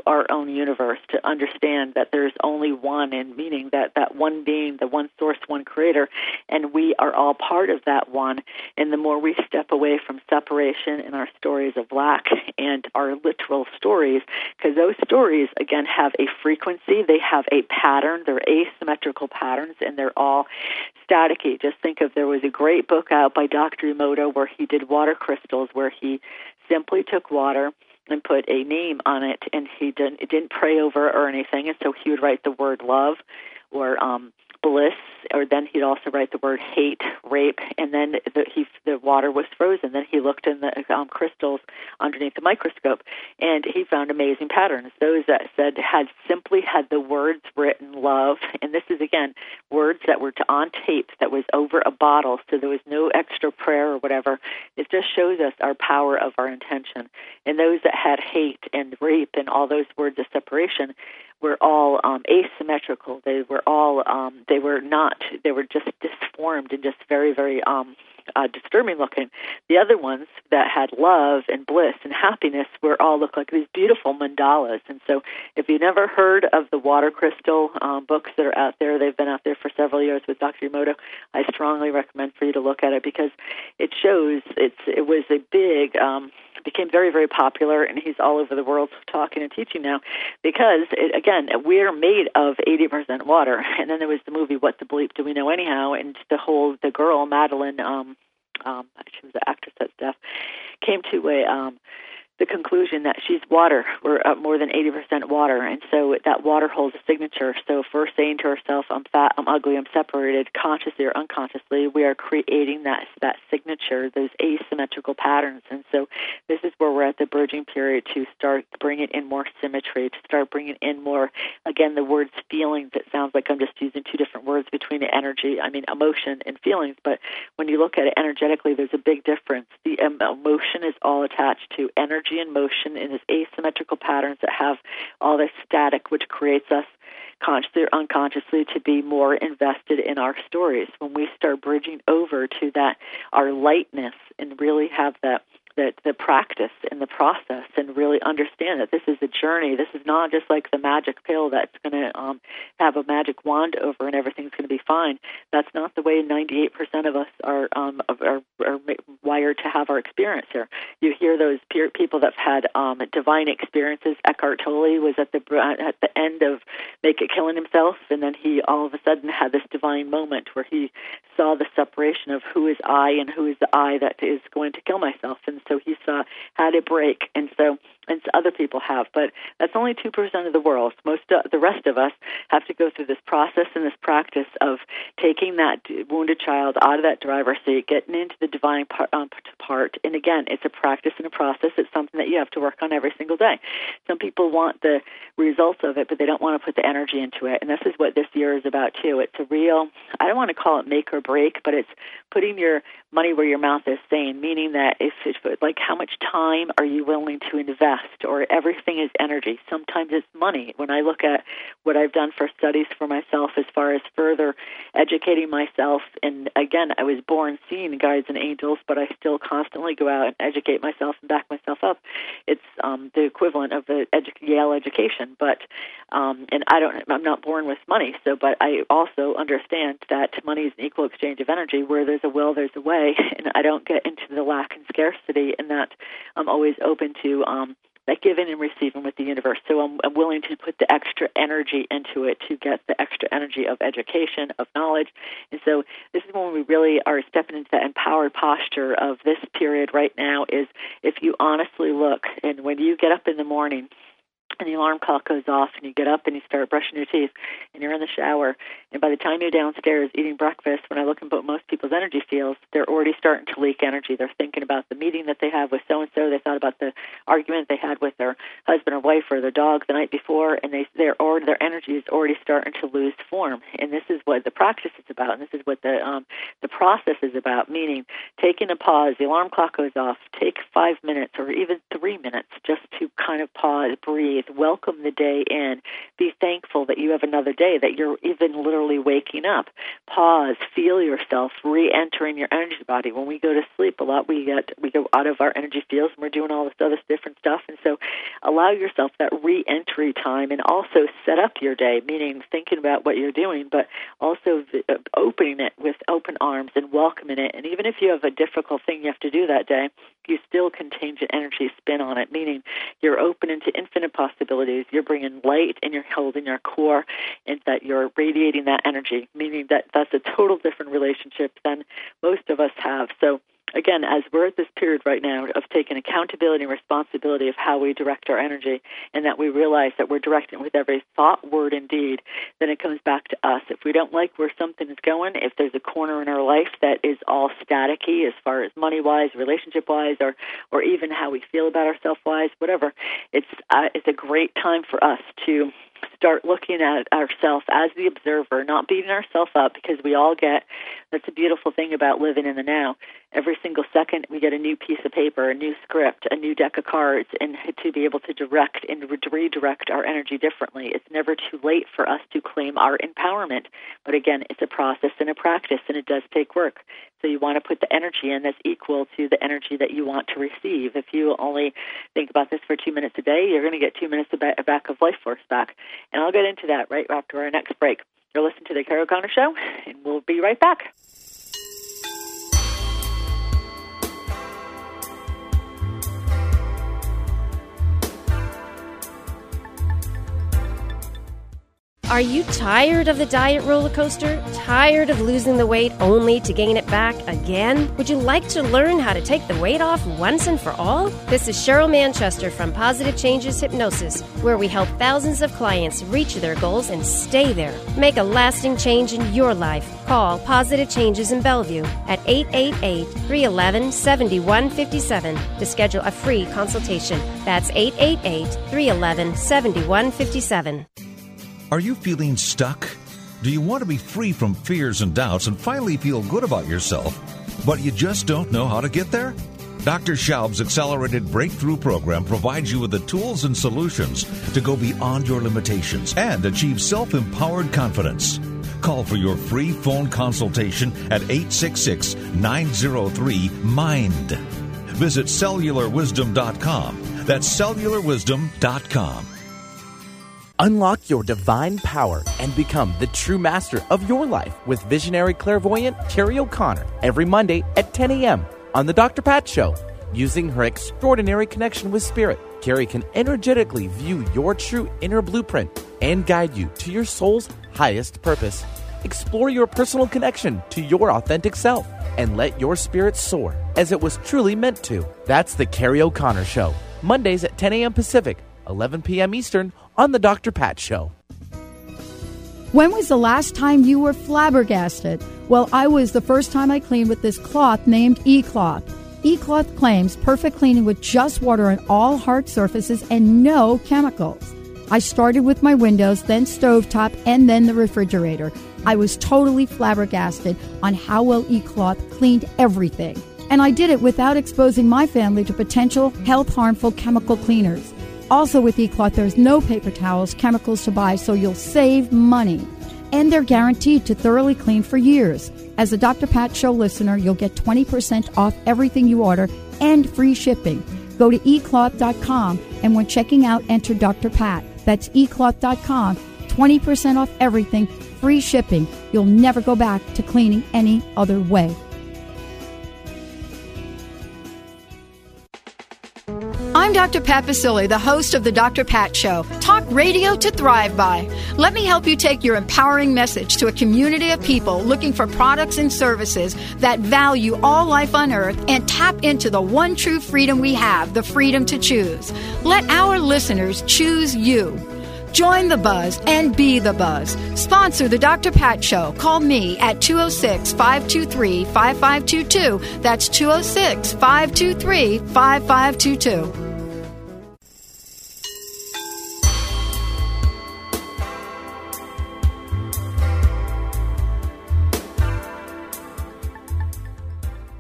our own universe, to understand that there's only one, and meaning that that one being, the one source, one creator, and we are all part of that one. And the more we step away from separation in our stories of lack and our literal stories, because those stories, again, have a frequency, they have a pattern, they're asymmetrical patterns, and they're all staticky. Just think of, there was a great book out by Doctor Emoto where he did water crystals, where he simply took water and put a name on it, and he didn't, it didn't pray over or anything, and so he would write the word love or um, bliss, or then he'd also write the word hate, rape, and then the, he, the water was frozen. Then he looked in the um, crystals underneath the microscope, and he found amazing patterns. Those that said had simply had the words written love, and this is, again, words that were to, on tape that was over a bottle, so there was no extra prayer or whatever. It just shows us our power of our intention. And those that had hate and rape and all those words of separation were all um, asymmetrical. They were all, um, they were not, they were just disformed and just very, very um, uh, disturbing looking. The other ones that had love and bliss and happiness were all look like these beautiful mandalas. And so if you've never heard of the water crystal um, books that are out there, they've been out there for several years with Doctor Emoto, I strongly recommend for you to look at it, because it shows, it's, it was a big, um, became very, very popular, and he's all over the world talking and teaching now, because, it, again, we're made of eighty percent water. And then there was the movie What the Bleep Do We Know Anyhow, and the whole, the girl, Madeline, um, um, she was an actress that's deaf, came to a... Um, the conclusion that she's water. We're uh, more than eighty percent water, and so that water holds a signature. So if we're saying to herself, I'm fat, I'm ugly, I'm separated, consciously or unconsciously, we are creating that that signature, those asymmetrical patterns. And so this is where we're at the bridging period to start bringing in more symmetry, to start bringing in more, again, the words feelings. It sounds like I'm just using two different words between the energy, I mean emotion and feelings, but when you look at it energetically, there's a big difference. The um, emotion is all attached to energy and motion in these asymmetrical patterns that have all this static, which creates us consciously or unconsciously to be more invested in our stories. When we start bridging over to that, our lightness, and really have that the, the practice and the process, and really understand that this is a journey. This is not just like the magic pill that's going to um, have a magic wand over and everything's going to be fine. That's not the way ninety-eight percent of us are, um, are, are wired to have our experience here. You hear those peer, people that have had um, divine experiences. Eckhart Tolle was at the at the end of make it killing himself, and then he all of a sudden had this divine moment where he saw the separation of who is I and who is the I that is going to kill myself. And so he saw how to break, and so and so other people have, but that's only two percent of the world. Most uh, the rest of us have to go through this process and this practice of taking that wounded child out of that driver's seat, getting into the divine part, um, part. And again, it's a practice and a process. It's something that you have to work on every single day. Some people want the results of it, but they don't want to put the energy into it. And this is what this year is about too. It's a real, I don't want to call it make or break, but it's putting your money where your mouth is, saying, meaning that if it's like how much time are you willing to invest, or everything is energy. Sometimes it's money. When I look at what I've done for studies for myself as far as further educating myself, and again, I was born seeing guides and angels, but I still constantly go out and educate myself and back myself up. It's um, the equivalent of the edu- Yale education, but um, and I don't, I'm not born with money, so, but I also understand that money is an equal exchange of energy. Where there's a will, there's a way, and I don't get into the lack and scarcity, and that I'm always open to um, that giving and receiving with the universe. So I'm, I'm willing to put the extra energy into it to get the extra energy of education, of knowledge. And so this is when we really are stepping into that empowered posture of this period right now, is if you honestly look, and when you get up in the morning, and the alarm clock goes off, and you get up and you start brushing your teeth, and you're in the shower, and by the time you're downstairs eating breakfast, when I look at what most people's energy feels, they're already starting to leak energy. They're thinking about the meeting that they have with so-and-so. They thought about the argument they had with their husband or wife or their dog the night before, and they, they're already, their energy is already starting to lose form. And this is what the practice is about, and this is what the um, the process is about, meaning taking a pause. The alarm clock goes off. Take five minutes or even three minutes just to kind of pause, breathe, just welcome the day in. Be thankful that you have another day, that you're even literally waking up. Pause, feel yourself re-entering your energy body. When we go to sleep a lot, we get we go out of our energy fields and we're doing all this other different stuff. And so allow yourself that re-entry time, and also set up your day, meaning thinking about what you're doing, but also opening it with open arms and welcoming it. And even if you have a difficult thing you have to do that day, you still can change an energy spin on it, meaning you're open into infinite possibilities. You're bringing light and you're holding your core, and that you're radiating that energy, meaning that that's a total different relationship than most of us have. So again, as we're at this period right now of taking accountability and responsibility of how we direct our energy, and that we realize that we're directing it with every thought, word, and deed, then it comes back to us. If we don't like where something is going, if there's a corner in our life that is all staticky as far as money-wise, relationship-wise, or or even how we feel about ourselves-wise, whatever, it's uh, it's a great time for us to start looking at ourselves as the observer, not beating ourselves up, because we all get, that's a beautiful thing about living in the now. Every single second we get a new piece of paper, a new script, a new deck of cards, and to be able to direct and redirect our energy differently. It's never too late for us to claim our empowerment. But again, it's a process and a practice, and it does take work. So you want to put the energy in that's equal to the energy that you want to receive. If you only think about this for two minutes a day, you're going to get two minutes of back of life force back. And I'll get into that right after our next break. You're listening to The Carol O'Connor Show, and we'll be right back. Are you tired of the diet roller coaster? Tired of losing the weight only to gain it back again? Would you like to learn how to take the weight off once and for all? This is Cheryl Manchester from Positive Changes Hypnosis, where we help thousands of clients reach their goals and stay there. Make a lasting change in your life. Call Positive Changes in Bellevue at eight eight eight, three one one, seven one five seven to schedule a free consultation. That's eight eight eight, three one one, seven one five seven. Are you feeling stuck? Do you want to be free from fears and doubts and finally feel good about yourself, but you just don't know how to get there? Doctor Schaub's Accelerated Breakthrough Program provides you with the tools and solutions to go beyond your limitations and achieve self-empowered confidence. Call for your free phone consultation at eight six six, nine zero three, MIND. Visit cellular wisdom dot com. That's cellular wisdom dot com. Unlock your divine power and become the true master of your life with visionary clairvoyant Carrie O'Connor every Monday at ten a.m. on The Doctor Pat Show. Using her extraordinary connection with Spirit, Carrie can energetically view your true inner blueprint and guide you to your soul's highest purpose. Explore your personal connection to your authentic self and let your spirit soar as it was truly meant to. That's The Carrie O'Connor Show, Mondays at ten a.m. Pacific, eleven p.m. Eastern, on The Doctor Pat Show. When was the last time you were flabbergasted? Well, I was the first time I cleaned with this cloth named E-Cloth. E-Cloth claims perfect cleaning with just water on all hard surfaces and no chemicals. I started with my windows, then stovetop, and then the refrigerator. I was totally flabbergasted on how well E-Cloth cleaned everything. And I did it without exposing my family to potential health-harmful chemical cleaners. Also with E-Cloth, there's no paper towels, chemicals to buy, so you'll save money. And they're guaranteed to thoroughly clean for years. As a Doctor Pat Show listener, you'll get twenty percent off everything you order and free shipping. Go to e cloth dot com and when checking out, enter Doctor Pat. That's e cloth dot com. twenty percent off everything, free shipping. You'll never go back to cleaning any other way. I'm Doctor Pat Basile, the host of The Doctor Pat Show. Talk radio to thrive by. Let me help you take your empowering message to a community of people looking for products and services that value all life on earth and tap into the one true freedom we have, the freedom to choose. Let our listeners choose you. Join the buzz and be the buzz. Sponsor The Doctor Pat Show. Call me at two oh six, five two three, five five two two. That's two oh six, five two three, five five two two.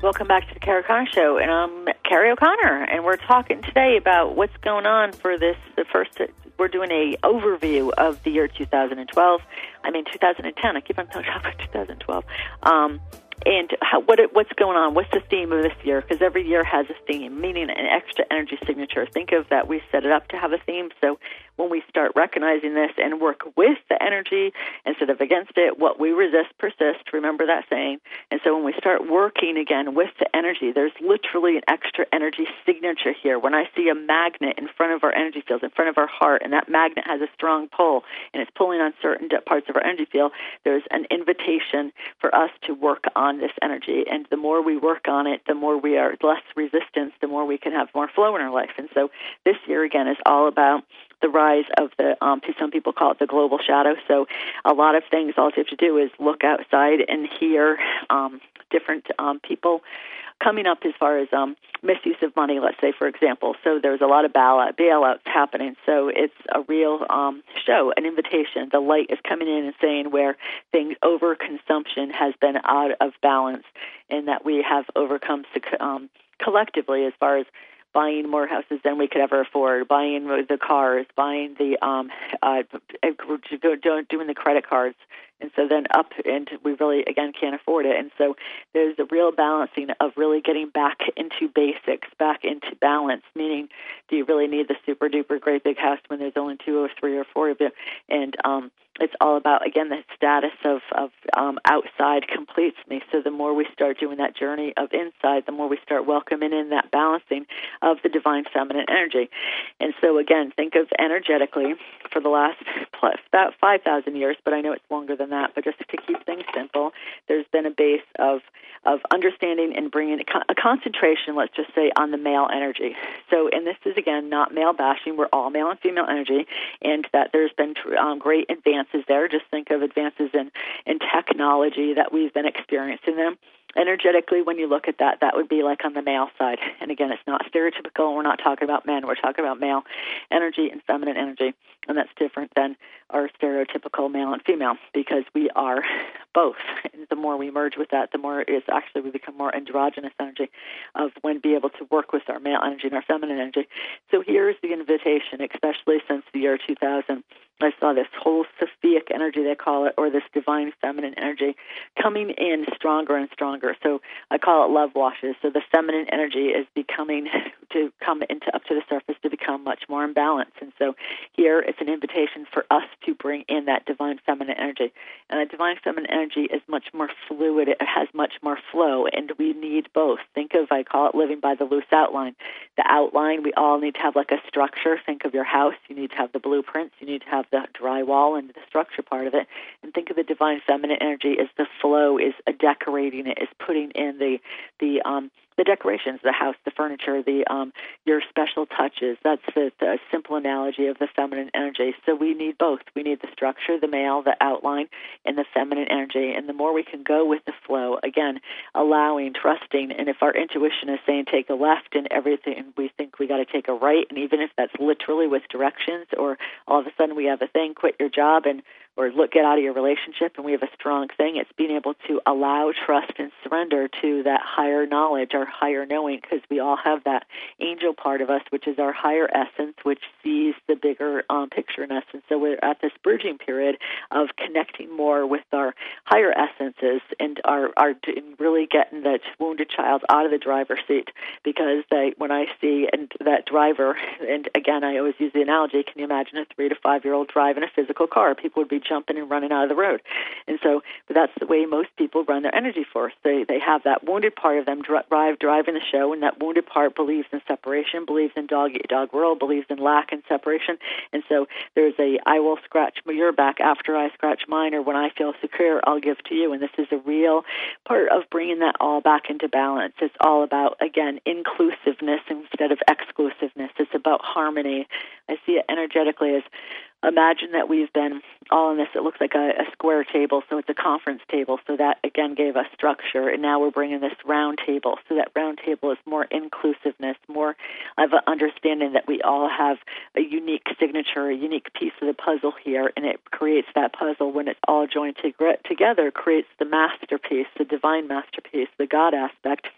Welcome back to the Carrie O'Connor Show, and I'm Carrie O'Connor, and we're talking today about what's going on for this, the first, we're doing a overview of the year two thousand twelve, I mean two thousand ten, I keep on talking about two thousand twelve, um, and how, what what's going on, what's the theme of this year, because every year has a theme, meaning an extra energy signature. Think of that, we set it up to have a theme, so when we start recognizing this and work with the energy instead of against it, what we resist persists, remember that saying. And so when we start working again with the energy, there's literally an extra energy signature here. When I see a magnet in front of our energy fields, in front of our heart, and that magnet has a strong pull, and it's pulling on certain parts of our energy field, there's an invitation for us to work on this energy. And the more we work on it, the more we are less resistance, the more we can have more flow in our life. And so this year, again, is all about the rise of the, um, some people call it the global shadow. So a lot of things, all you have to do is look outside and hear um, different um, people coming up as far as um, misuse of money, let's say, for example. So there's a lot of bailout, bailouts happening. So it's a real um, show, an invitation. The light is coming in and saying where things, overconsumption has been out of balance, and that we have overcome um, collectively as far as buying more houses than we could ever afford, buying the cars, buying the, um, uh, doing the credit cards. And so then up, and we really, again, can't afford it. And so there's a real balancing of really getting back into basics, back into balance, meaning do you really need the super-duper great big house when there's only two or three or four of you? And um, it's all about, again, the status of, of um, outside completes me. So the more we start doing that journey of inside, the more we start welcoming in that balancing of the divine feminine energy. And so, again, think of energetically for the last about five thousand years, but I know it's longer than that, but just to keep things simple, there's been a base of of understanding and bringing a concentration, let's just say, on the male energy. So, and this is, again, not male bashing. We're all male and female energy, and that there's been um, great advances there. Just think of advances in, in technology that we've been experiencing them. Energetically, when you look at that, that would be like on the male side. And again, it's not stereotypical. We're not talking about men. We're talking about male energy and feminine energy. And that's different than our stereotypical male and female, because we are both. And the more we merge with that, the more it's actually we become more androgynous energy of when be able to work with our male energy and our feminine energy. So here's the invitation, especially since the year two thousand. I saw this whole Sophic energy, they call it, or this divine feminine energy coming in stronger and stronger. So I call it love washes. So the feminine energy is becoming to come into up to the surface to become much more in balance. And so here it's an invitation for us to bring in that divine feminine energy. And that divine feminine energy is much more fluid. It has much more flow, and we need both. Think of, I call it living by the loose outline. The outline, we all need to have like a structure. Think of your house. You need to have the blueprints. You need to have the drywall and the structure part of it. And think of the divine feminine energy as the flow, is a decorating it, is putting in the the um the decorations, the house, the furniture, the um your special touches. That's the, the simple analogy of the feminine energy. So we need both. We need the structure, the male, the outline, and the feminine energy. And the more we can go with the flow, again, allowing, trusting, and if our intuition is saying take a left and everything, we think we got to take a right, and even if that's literally with directions, or all of a sudden we have a thing, quit your job and or look, get out of your relationship, and we have a strong thing, it's being able to allow, trust, and surrender to that higher knowledge, our higher knowing, because we all have that angel part of us, which is our higher essence, which sees the bigger um, picture in us. And so we're at this bridging period of connecting more with our higher essences and our, our really getting that wounded child out of the driver's seat, because they, when I see and that driver, and again, I always use the analogy, can you imagine a three to five-year-old driving a physical car? People would be jumping and running out of the road. And so but that's the way most people run their energy force. They they have that wounded part of them drive driving the show, and that wounded part believes in separation, believes in dog eat dog world, believes in lack and separation. And so there's a I will scratch your back after I scratch mine, or when I feel secure, I'll give to you. And this is a real part of bringing that all back into balance. It's all about, again, inclusiveness instead of exclusiveness. It's about harmony. I see it energetically as, imagine that we've been all in this, it looks like a, a square table, so it's a conference table, so that, again, gave us structure, and now we're bringing this round table, so that round table is more inclusiveness, more of an understanding that we all have a unique signature, a unique piece of the puzzle here, and it creates that puzzle when it's all joined to, together, creates the masterpiece, the divine masterpiece, the God aspect.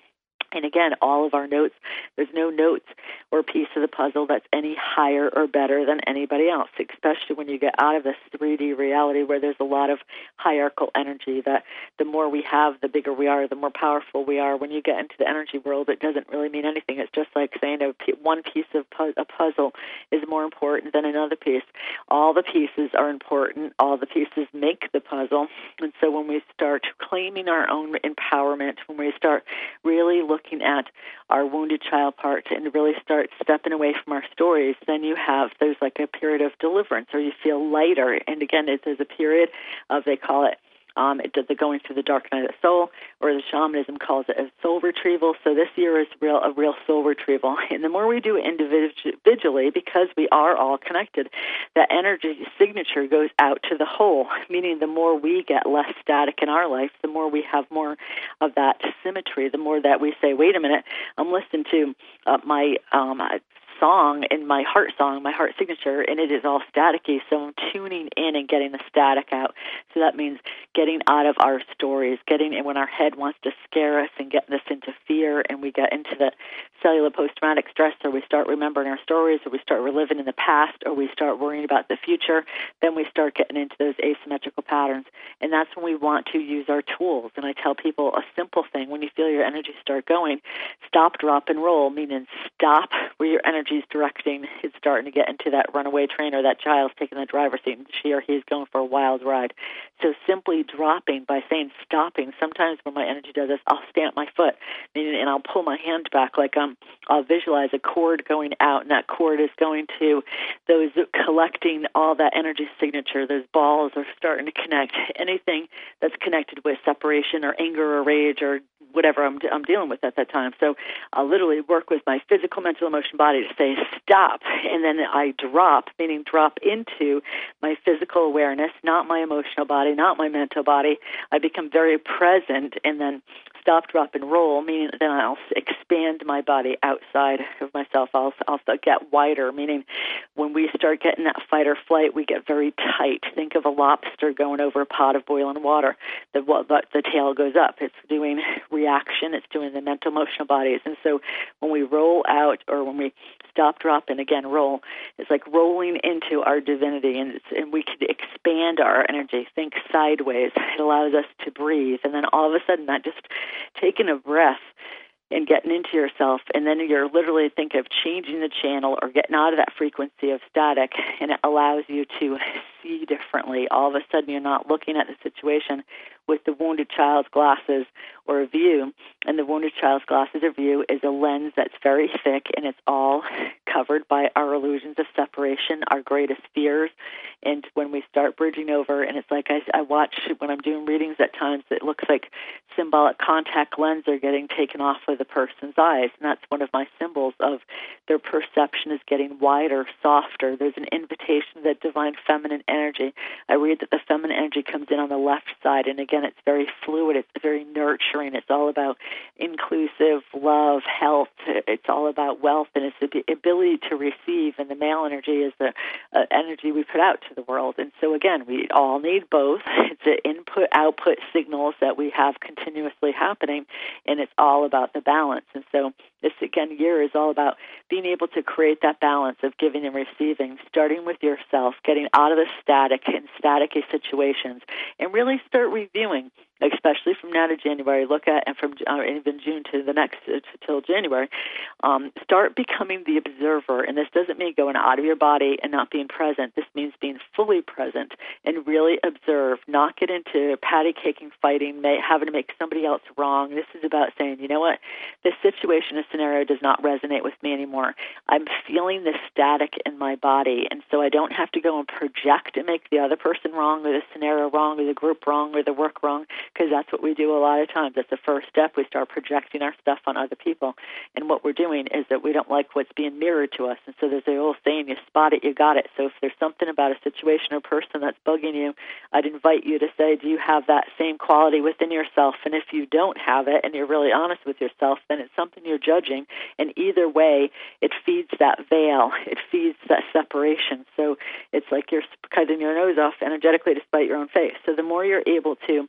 And again, all of our notes, there's no notes or piece of the puzzle that's any higher or better than anybody else, especially when you get out of this three D reality where there's a lot of hierarchical energy, that the more we have, the bigger we are, the more powerful we are. When you get into the energy world, it doesn't really mean anything. It's just like saying a p- one piece of pu- a puzzle is more important than another piece. All the pieces are important. All the pieces make the puzzle. And so when we start claiming our own empowerment, when we start really looking looking at our wounded child part and really start stepping away from our stories, then you have, there's like a period of deliverance, or you feel lighter. And again, it, there's a period of, they call it, um, it, the going through the dark night of the soul, or the shamanism calls it a soul retrieval. So this year is real, a real soul retrieval. And the more we do it individually, because we are all connected, that energy signature goes out to the whole, meaning the more we get less static in our life, the more we have more of that symmetry, the more that we say, wait a minute, I'm listening to uh, my um, song in my heart song, my heart signature, and it is all staticky, so I'm tuning in and getting the static out. So that means getting out of our stories, getting in when our head wants to scare us and getting us into fear, and we get into the cellular post-traumatic stress, or we start remembering our stories, or we start reliving in the past, or we start worrying about the future, then we start getting into those asymmetrical patterns. And that's when we want to use our tools. And I tell people a simple thing: when you feel your energy start going, stop, drop, and roll, meaning stop where your energy is directing. It's starting to get into that runaway train, or that child's taking the driver's seat and she or he is going for a wild ride. So simply dropping by saying stopping. Sometimes when my energy does this, I'll stamp my foot, meaning, and I'll pull my hand back, like um, I'll visualize a cord going out, and that cord is going to those collecting all that energy signature. Those balls are starting to connect. Anything that's connected with separation or anger or rage or whatever I'm, I'm dealing with at that time. So I'll literally work with my physical, mental, emotion, body to say stop, and then I drop, meaning drop into my physical awareness, not my emotional body, not my mental body. I become very present, and then stop, drop, and roll, meaning then I'll expand my body outside of myself. I'll, I'll get wider, meaning when we start getting that fight or flight, we get very tight. Think of a lobster going over a pot of boiling water. The, the, the tail goes up. It's doing reaction. It's doing the mental, emotional bodies. And so when we roll out, or when we stop, drop, and again roll, it's like rolling into our divinity, and, it's, and we can expand our energy. Think sideways. It allows us to breathe. And then all of a sudden, that just taking a breath and getting into yourself, and then you're literally think of changing the channel or getting out of that frequency of static, and it allows you to see differently. All of a sudden, you're not looking at the situation with the wounded child's glasses or a view, and the wounded child's glasses or view is a lens that's very thick, and it's all covered by our illusions of separation, our greatest fears. And when we start bridging over, and it's like I, I watch when I'm doing readings at times, it looks like symbolic contact lens are getting taken off of the person's eyes, and that's one of my symbols of their perception is getting wider, softer. There's an invitation to that divine feminine energy. I read that the feminine energy comes in on the left side, and again, it's very fluid, it's very nurturing, it's all about inclusive love, health, it's all about wealth, and it's the ability to receive, and the male energy is the uh, energy we put out to the world. And so again, we all need both. It's the input-output signals that we have continuously happening, and it's all about the balance. And so this, again, year is all about being able to create that balance of giving and receiving, starting with yourself, getting out of the static and staticky situations, and really start reviewing, especially from now to January, look at, and from uh, even June to the next, uh, till January, um, start becoming the observer. And this doesn't mean going out of your body and not being present. This means being fully present and really observe, not get into patty caking, fighting, may, having to make somebody else wrong. This is about saying, you know what, this situation, this scenario does not resonate with me anymore. I'm feeling this static in my body, and so I don't have to go and project and make the other person wrong, or the scenario wrong, or the group wrong, or the work wrong, because that's what we do a lot of times. That's the first step. We start projecting our stuff on other people. And what we're doing is that we don't like what's being mirrored to us. And so there's the old saying, you spot it, you got it. So if there's something about a situation or person that's bugging you, I'd invite you to say, do you have that same quality within yourself? And if you don't have it, and you're really honest with yourself, then it's something you're judging. And either way, it feeds that veil. It feeds that separation. So it's like you're cutting your nose off energetically to spite your own face. So the more you're able to work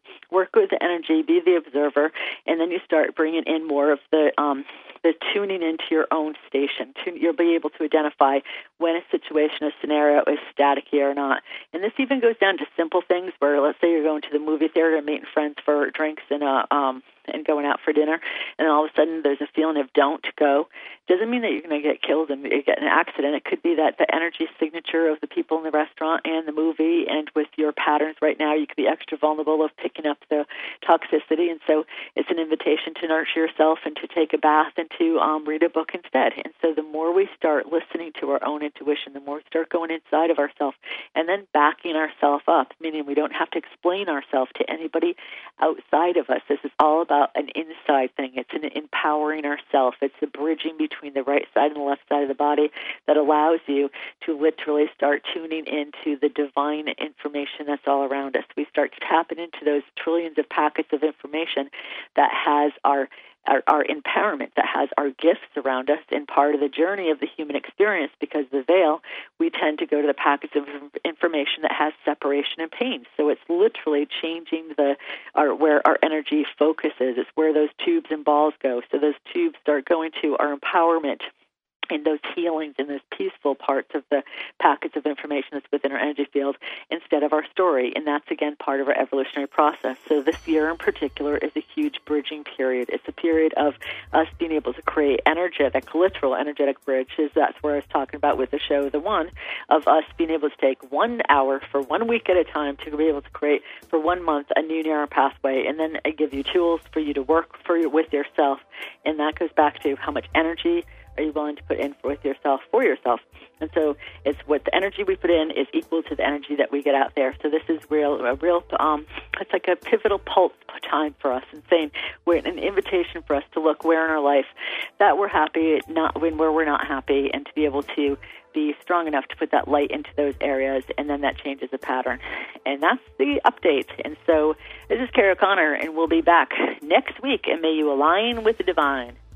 work with the energy, be the observer, and then you start bringing in more of the um, the tuning into your own station. You'll be able to identify when a situation, a scenario is staticky or not. And this even goes down to simple things where, let's say you're going to the movie theater and meeting friends for drinks and uh, um, and going out for dinner, and then all of a sudden there's a feeling of don't go. Doesn't mean that you're going to get killed and get in an accident. It could be that the energy signature of the people in the restaurant and the movie, and with your patterns right now, you could be extra vulnerable of picking up the toxicity. And so it's an invitation to nurture yourself and to take a bath and to um, read a book instead. And so the more we start listening to our own intuition, the more we start going inside of ourselves and then backing ourselves up, meaning we don't have to explain ourselves to anybody outside of us. This is all about an inside thing. It's an empowering ourselves. It's the bridging between the right side and the left side of the body that allows you to literally start tuning into the divine information that's all around us. We start tapping into those trillions of packets of information that has our Our, our empowerment, that has our gifts around us, and part of the journey of the human experience. Because of the veil, we tend to go to the packets of information that has separation and pain. So it's literally changing the our, where our energy focuses. It's where those tubes and balls go. So those tubes start going to our empowerment and those healings and those peaceful parts of the packets of information that's within our energy field instead of our story. And that's, again, part of our evolutionary process. So this year in particular is a huge bridging period. It's a period of us being able to create energetic, literal energetic bridges. That's where I was talking about with the show, The One, of us being able to take one hour for one week at a time to be able to create for one month a new neural pathway. And then I give you tools for you to work for you, with yourself. And that goes back to how much energy are you willing to put in with yourself, for yourself? And so it's what the energy we put in is equal to the energy that we get out there. So this is real, a real, um, it's like a pivotal pulse time for us, and saying we're an invitation for us to look where in our life that we're happy, not when where we're not happy, and to be able to be strong enough to put that light into those areas, and then that changes the pattern. And that's the update. And so this is Carrie O'Connor, and we'll be back next week, and may you align with the divine.